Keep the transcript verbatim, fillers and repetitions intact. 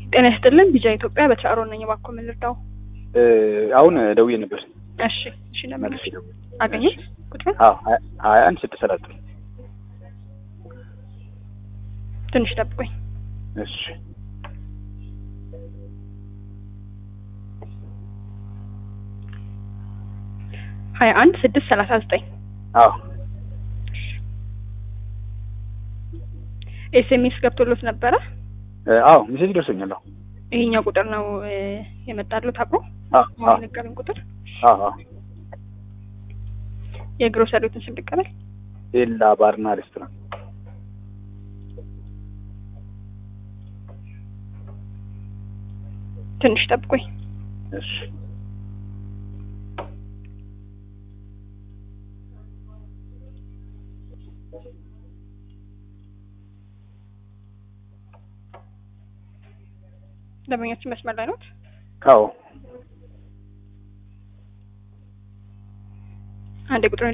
ጤና ይስጥልን ቢጃ ኢትዮጵያ በቻሮ ነኝ ባኮ ምን ልርዳው? እ አሁን ደውዬ ነበር። እሺ እሺ ለምን መልስ ይደውል አገኘት ቁጥር? አዎ አይ አንድ ስድስት ሰላሳ ትንሽ ጠብቁኝ። እሺ ሀያ አንድ ስድስት ሰላሳ ዘጠኝ አዎ ኤስኤምኤስ ገብቶሎት ነበረ? አዎ ሜሴጅ ደርሶኛል። አዎ ይሄኛው ቁጥር ነው የመጣሉት አብሮ? አዎ አዎ ነገርን ቁጥር? አዎ አዎ የግሮሰሪውን ስም ልቀበል? ኤላ ባርና ሬስቶራንት። ትንሽ ጠብቁኝ። እሺ ደንበኛችን መስመር ላይ ነው? አዎ አንዴ ቁጥር